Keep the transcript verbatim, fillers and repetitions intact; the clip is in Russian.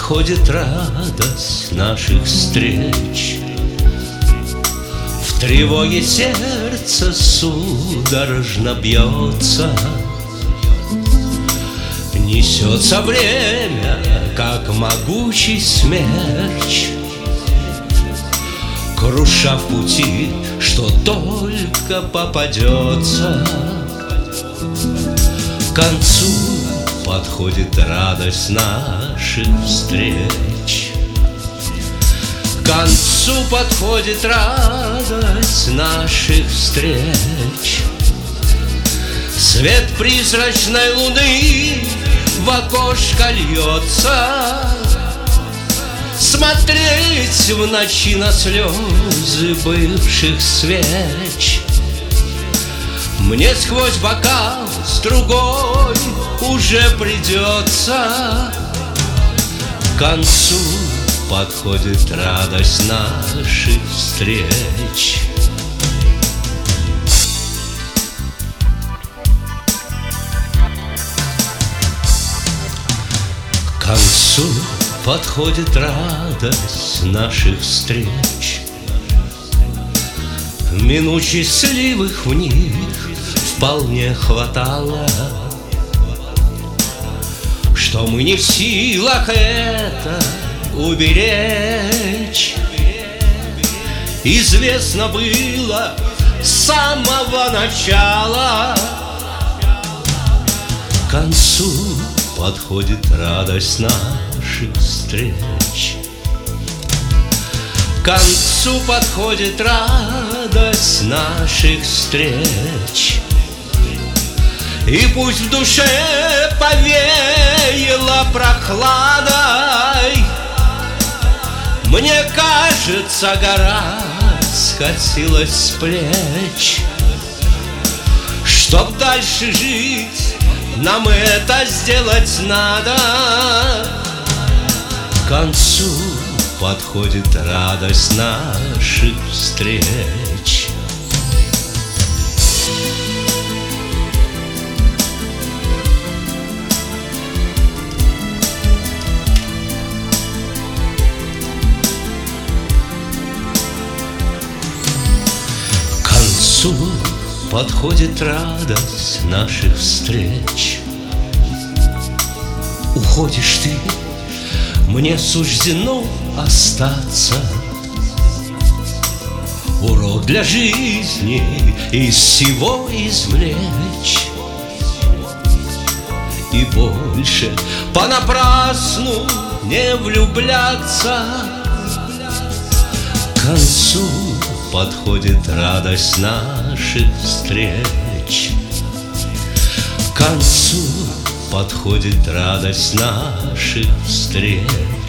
подходит радость наших встреч. В тревоге сердце судорожно бьется. Несется время, как могучий смерч, круша в пути, что только попадется. К концу подходит радость наших встреч. К концу подходит радость наших встреч. Свет призрачной луны в окошко льется. Смотреть в ночи на слезы бывших свеч мне сквозь бокал с другой уже придется. К концу подходит радость наших встреч. К концу подходит радость наших встреч. Минут счастливых в них вполне хватало, что мы не в силах это уберечь. Известно было с самого начала. К концу подходит радость наших встреч. К концу подходит радость наших встреч. И пусть в душе повеяло прохладой, мне кажется, гора скатилась с плеч. Чтоб дальше жить, нам это сделать надо. К концу подходит радость наших встреч. К концу подходит радость наших встреч. Уходишь ты, мне суждено остаться. Урок для жизни из всего извлечь. И больше понапрасну не влюбляться. К концу подходит радость наших встреч. К концу подходит радость наших встреч.